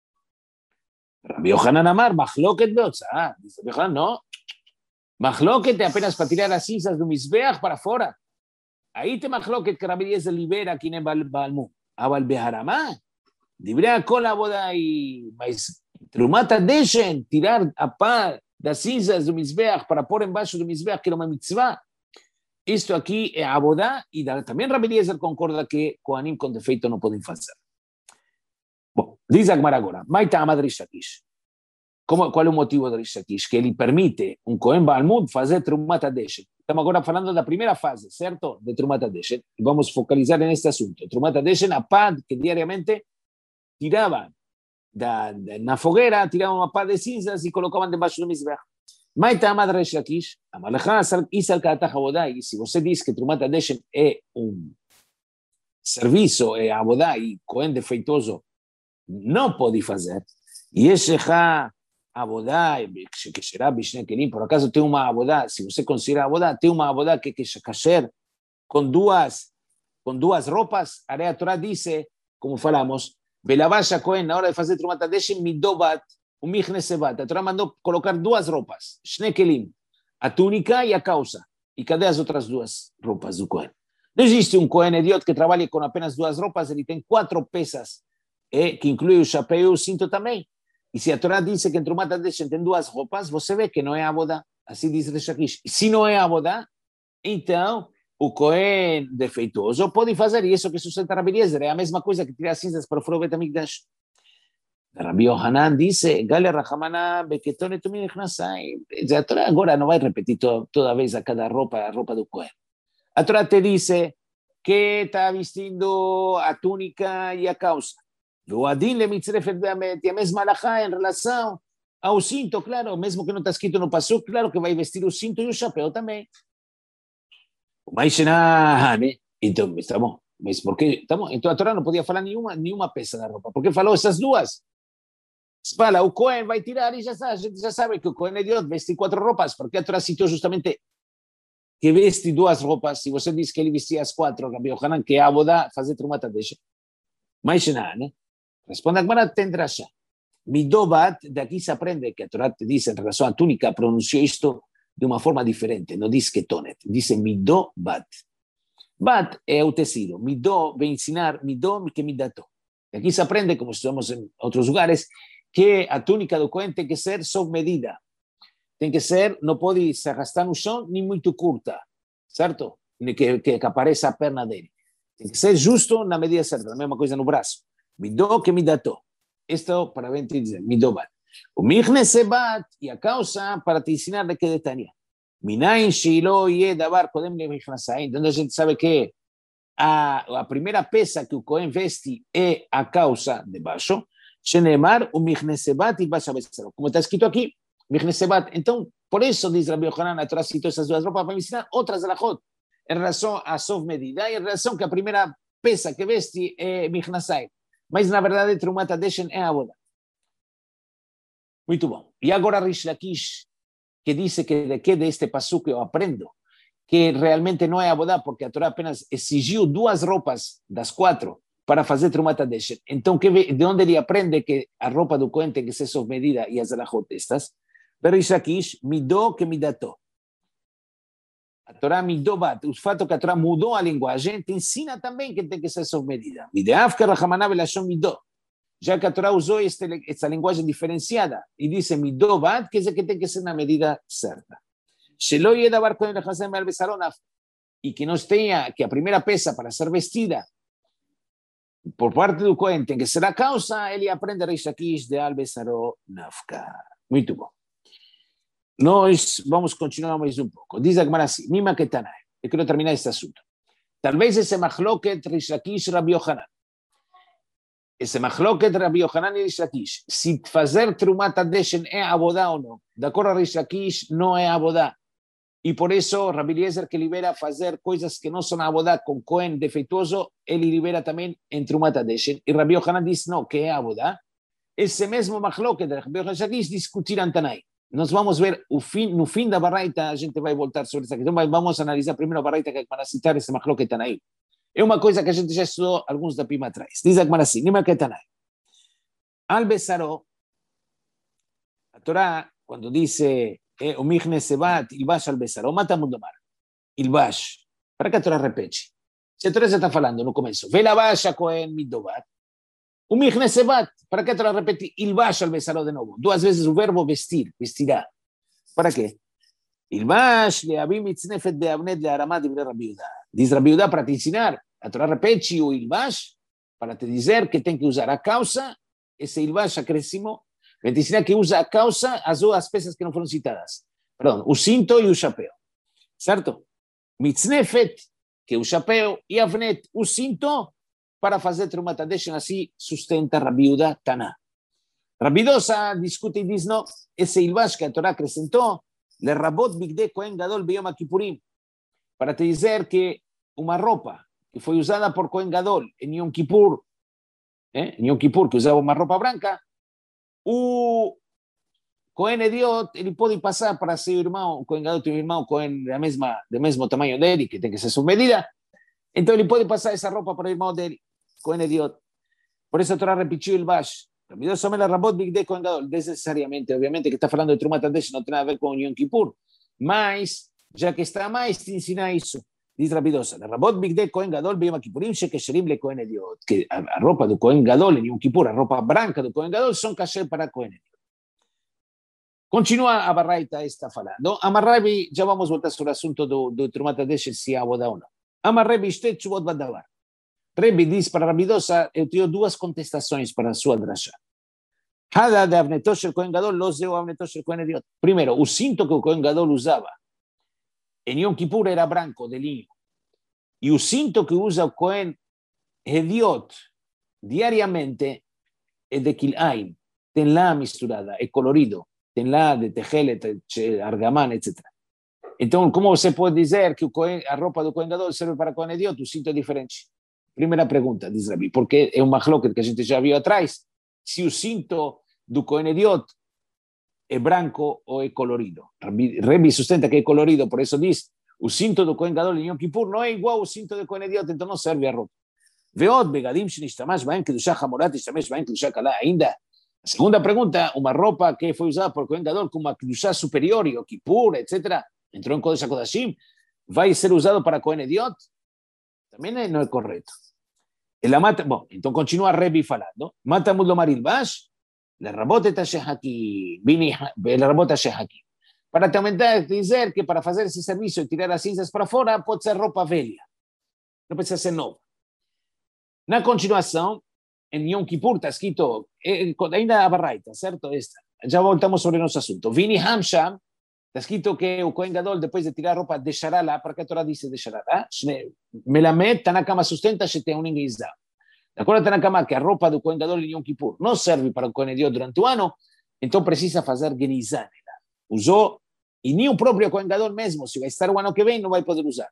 Rabbi Yochanan Amar, machloket beotzah. Diz Rabbi Yochanan, não. Machloket é apenas para tirar as cinzas do Mizbeach para fora. Aí tem machloket que Rabbi Eliezer libera aqui em Balmum. Aval beharamá, libera com a boda e... Mas Trumat HaDeshen, tirar a pá das cinzas do Mizbeach para pôr embaixo do Mizbeach, que é uma mitzvah. Isto aqui é abodá, e também Rabbi Eliezer concorda que Kohanim com defeito não podem fazer. Bom, diz a Gemara agora, Maita Amad Rish Lakish. Qual é o motivo de Rish Lakish? Que ele permite um Kohen Balmud fazer Trumat HaDeshen. Estamos agora falando da primeira fase, certo? De Trumat HaDeshen. E vamos focalizar neste assunto. Trumat HaDeshen, a pá que diariamente tiravam da, da, na fogueira, tiravam uma pá de cinzas e colocavam debaixo do Mizbeach. Maita Amad Rish Lakish, Amalechá, Isal Ka'atach Abodá, e se você diz que Trumat HaDeshen é um, serviço é abodá e Cohen defeituoso não pode fazer, e esse abodá, que será bishne kelim, por acaso tem uma abodá, se você considera abodá, tem uma abodá que é kasher, com duas, com duas roupas, a Torá diz, como falamos, velavasha Cohen, na hora de fazer Trumat HaDeshen, midobat, o michnesebat, a Torá mandou colocar duas roupas, shne kelim, a túnica e a calça, e cadê as outras duas roupas do Cohen? Não existe um Cohen idiota que trabalhe com apenas duas roupas, ele tem quatro peças, eh, que inclui o chapéu e o cinto também. E se a Torá diz que em Trumat HaDeshen tem duas roupas, você vê que não é abodá. Assim diz Reish Lakish. Se não é abodá, então o Cohen defeituoso pode fazer isso que sustenta Rabi Eliezer. É a mesma coisa que tirar cinzas para o fogo do Beit HaMikdash. Rabi Yohanan disse, Gale Rahamana Beketonet Umin Echnasai. A Torá agora não vai repetir to, toda vez a cada roupa, a roupa do Cohen. A Torá te dice que está vestindo a túnica e a calça. O Adin le mitzrefet beamet, e a mesma alahá em relação ao cinto, claro, mesmo que não está escrito no Pasuk, claro que vai vestir o cinto e o chapéu também. Mas não, né? Então, está bom. Mas por quê? Está bom. Então a Torá não podia falar nenhuma, nenhuma peça da roupa. Por que falou essas duas? Se fala, o Cohen vai tirar e já sabe, a gente já sabe que o Cohen é idiota, veste quatro roupas, porque a Torá citou justamente que veste duas roupas. Se você diz que ele vestia as quatro, Rabi Yohanan, que é a abodá, fazer Trumat HaDeshen. Mas não, né? Responde a Gemara, tem drasha. Midobat, daqui se aprende que a Torá te diz em relação à túnica, pronunciou isto de uma forma diferente, não diz ketonet, diz midobat. Bat é o tecido, midó vem ensinar, midó que midato. Aqui se aprende, como estudamos em outros lugares, que a túnica do Cohen tem que ser sob medida. Tem que ser, não pode se arrastar no chão, nem muito curta, certo? Que, que, que apareça a perna dele. Tem que ser justo na medida certa, a mesma coisa no braço. Midó que midato. Isto para ver dizer, midobat. O michnesebat e a causa para te ensinar de que detalhe. Minayin shilo ye davar kodem le michnasai. Onde a gente sabe que a, a primeira peça que o Cohen veste é a causa de baixo. Shenemar o michnesebat e baixo besaro. Como está escrito aqui, michnesebat. Então, por isso diz Rabi Yohanan, a Torá citou essas duas roupas para ensinar outras alahot em relação a sob medida e em relação que a primeira peça que veste é michnasai. Mas, na verdade, Trumat HaDeshen é abodá. Muito bom. E agora Reish Lakish, que diz que de que deste pasuk eu aprendo que realmente não é abodá, porque a Torá apenas exigiu duas roupas das quatro para fazer Trumat HaDeshen. Então, que, de onde ele aprende que a roupa do Cohen tem que ser sob medida e as alahot estas? Reish Lakish, midó que midató. A Torá midobat, o fato que a Torá mudou a linguagem, te ensina também que tem que ser sob medida. Mideafka rachamaná velashon midó. Já que a Torá usou este, esta linguagem diferenciada e disse midobat, quer dizer que tem que ser na medida certa. Shelo yedavar kohen lechasem al besaronaf. E que nós tenha que a primeira peça para ser vestida por parte do Cohen tem que ser a causa, ele aprende Reish Lakish de al besaronafka. Muito bom. Nós vamos continuar mais um pouco. Diz a Gemara assim, Nima Ketanai. Eu quero terminar este assunto. Talvez esse machloket Reish Lakish Rabi Yohanan. Esse machloket Rabi Yohanan e Reish Lakish. Se fazer Trumat HaDeshen é abodá ou não. De acordo a Reish Lakish, não é abodá. E por isso, Rabi Eliezer, que libera fazer coisas que não são abodá com Cohen defeituoso, ele libera também em Trumat HaDeshen. E Rabi Yohanan diz, não, que é abodá. Esse mesmo machloket Rabi Yohanan discutiram Tanai. Nós vamos ver o fim, no fim da baraita, a gente vai voltar sobre essa questão, mas vamos analisar primeiro a baraita que para citar esse machloket Tanai. É uma coisa que a gente já estudou alguns da pima atrás. Diz a Gemara assim, Nima Ketanai. Al besaro, a Torá, quando diz o michnesebat, ilbash al besaro, mata mundomar. Ilbash. Para que a Torá repete? Se a Torá já está falando no começo, velabash a Cohen midobat. O michnesebat, para que a Torá repete ilbash al besaro de novo? Duas vezes o verbo vestir, vestirá. Para quê? Ilbash le abim mitznefet de abnet le aramad de Rabi Yehuda. Diz Rabi Yehuda para te ensinar. A Torá repete o ilbash para te dizer que tem que usar a causa, esse ilbash acréscimo, para te ensinar que usa a causa as duas peças que não foram citadas. Perdão, o cinto e o chapéu. Certo? Mitznefet, que é o chapéu, e avnet, o cinto, para fazer Trumat HaDeshen, assim sustenta Rabi Yehuda Taná. Rabi Dosa discute e diz, não, esse ilbash que a Torá acrescentou, le rabot bigde Cohen gadol beyom kippurim, para te dizer que uma roupa que foi usada por Cohen Gadol em Yom Kippur, eh? em Yom Kippur, que usava uma roupa branca, o Cohen Ediot, ele pode passar para seu irmão, o Cohen Gadol tem um irmão Cohen da mesma, do mesmo tamanho dele, que tem que ser sua medida, então ele pode passar essa roupa para o irmão dele, Cohen Ediot. Por isso a Torá repetiu o Bash. Rabbi Somer la Rabot Bigdei Cohen Gadol, desnecessariamente, obviamente que está falando de Trumat Hadesh, não tem nada a ver com Yom Kippur, mas, já que está mais, te ensina isso. Diz Rabbi Dosa, la Rabot Bigdei Cohen Gadol B'Yom Kippurim shekesherim le Cohen Ediot, que a, a roupa do Cohen Gadol em Yom Kippur, a roupa branca do Cohen Gadol, são kasher para Cohen Ediot. Continua a Baraita está falando. Amarrabi, já vamos voltar sobre o assunto do, do Trumat Hadesh, se é aboda ou não. Amarrabi, este tshuvot badavar. Rebbe diz para Rabbi Dosa, eu tenho duas contestações para a sua drasha. Hada de Avnetosh el Cohen Gadol, los de Avnetosh el Cohen Ediot. Primeiro, o cinto que o Cohen Gadol usava em Yom Kippur era branco, de linho. E o cinto que usa o Cohen Ediot diariamente é de Kil'ain. Tem lá misturada, é colorido. Tem lá de tejelet, argamán, etcétera. Então, como você pode dizer que o Cohen, a roupa do Cohen Gadol serve para Cohen Ediot, o cinto é diferente? Primeira pergunta, diz Rabi, porque é uma machloket que a gente já viu atrás, se o cinto do Cohen Ediot é branco ou é colorido. Rabi, Rabi sustenta que é colorido, por isso diz, o cinto do Cohen Gadol em Yom Kippur não é igual ao cinto do Cohen Ediot, então não serve a roupa. Veot begadim shenishtamesh bהם kedusha hamorat yishtamesh bהם kedusha kala. Ainda, a segunda pergunta, uma roupa que foi usada por Cohen Gadol com uma kedusha superior, Yom Kippur, etcétera, entrou em Kodesh HaKodashim, vai ser usado para Cohen Ediot? Também não é correto. Ela mata, bom, então continua Rebbe falando. Mata Mudlomar Ilbash, la rabot etasheh aqui, la rabot etasheh aqui. Para também dizer que para fazer esse serviço e tirar as cinzas para fora, pode ser roupa velha. Não precisa ser nova. Na continuação, em Yom Kippur está escrito, ainda a Baraita, certo? Esta. Já voltamos sobre o nosso assunto. Vini Hamsham, está escrito que o Cohen Gadol, depois de tirar a roupa, deixará lá, para que a Torá diz deixará lá? Melamed, Tanakama sustenta, Sheteun Ninguizá. De acordo a Tanakama, que a roupa do Cohen Gadol em Yom Kippur não serve para o Cohen Ediot durante o ano, então precisa fazer Genizá nela. Usou, e nem o próprio Cohen Gadol mesmo, se vai estar o ano que vem, não vai poder usar.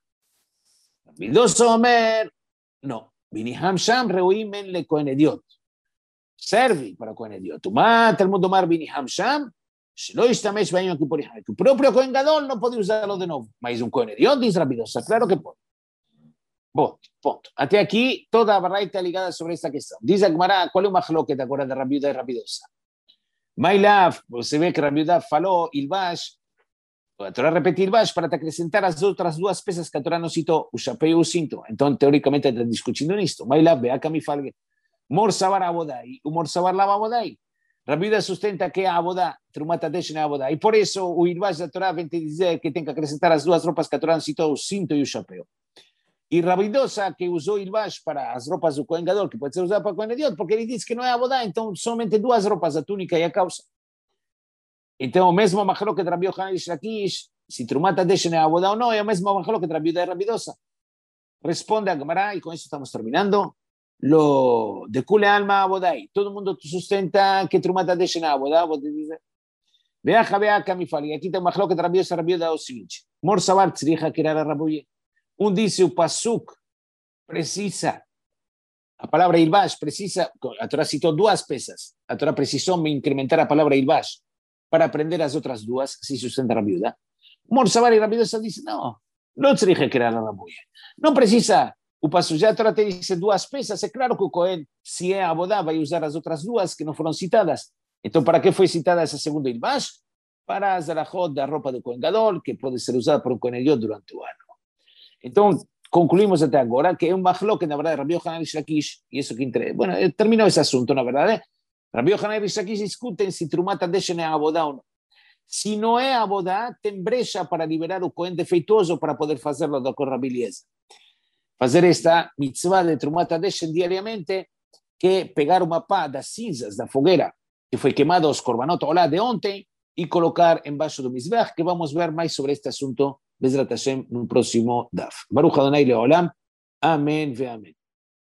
Bidos Omer, não. Vini Hamsham, Reuimen le Cohen Ediot. Serve para o Cohen Ediot. Mas, Talmud Omar, Vini Hamsham, שלא ישתמש בהם יום כיפור אחד, כי o próprio Cohen Gadol não pode usá-lo de novo, mas um Cohen Ediot diz Rabbi Dosa, claro que pode. Bom, ponto. Até aqui, toda a baraita ligada sobre esta questão. Diz a Gemara, qual é o machloket agora de Rabbi Yehuda e Rabbi Dosa? Mailav, você vê que Rabbi Yehuda falou Ilbash, a Torá repete Ilbash para te acrescentar as outras duas peças que a Torá não citou, o chapéu e o cinto. Então, teoricamente, está discutindo nisto. Mailav, beaka mi falgue. Mor savar abodai, o mor savar lava abodai. Rabbi Yehuda sustenta que a abodá, Trumat Hadesh não é abodá. E por isso o Ilbash da Torá vem te dizer que tem que acrescentar as duas roupas que a Torá citou, o cinto e o chapéu. E Rabbi Dosa, que usou Ilbash para as roupas do Cohen Gadol, que pode ser usada para o Cohen Ediot, porque ele diz que não é abodá, então somente duas roupas, a túnica e a calça. Então, o mesmo machloket de Rabbi Yochanan e Lakish, se Trumat Hadesh não é abodá ou não, é o mesmo machloket de Rabbi Yehuda e Rabbi Dosa. Responde a Gemara, e com isso estamos terminando. Lo de Kule Alma Abodai. Todo mundo sustenta que Trumat Hadesh não é abodá, vou te dizer. Veja, veja, me fale. Aqui tem uma machloket de Rabbi Dosa e Rabbi Yehuda, é o seguinte. Mor savar tzricha kirar a Rabbi. Um disse o Pasuk precisa, a palavra Ilbash precisa, a Torá citou duas peças, a Torá precisou me incrementar a palavra Ilbash para aprender as outras duas, se sustenta Rabbi Yehuda. Mor savar e Rabbi Dosa disse, não, não tzricha kirar a Rabbi. Não precisa, o Pasuk já a Torá te disse duas peças, é claro que o Cohen, se é abodá, vai usar as outras duas que não foram citadas. Então, para que foi citada essa segunda Ilbash? Para as alahot da roupa do Cohen Gadol, que pode ser usada por um Cohen Ediot durante o ano. Então, concluímos até agora que é um machloket, na verdade, Rabbi Yochanan e Lakish, e isso que interessa. Bueno, terminou esse assunto, na verdade. Rabbi Yochanan e Lakish discutem se Trumat Hadesh é abodá ou não. Se não é abodá, tem brecha para liberar o Cohen defeituoso para poder fazê-lo da cor Rabbi Eliezer. Fazer esta mitzvah de Trumat Hadesh diariamente, que é pegar uma pá das cinzas da fogueira que foi queimada aos korbanot olá de ontem e colocar embaixo do mizbech, que vamos ver mais sobre este assunto Bezrat Hashem no próximo daf. Baruch Adonai Leolam. Amém ve amém.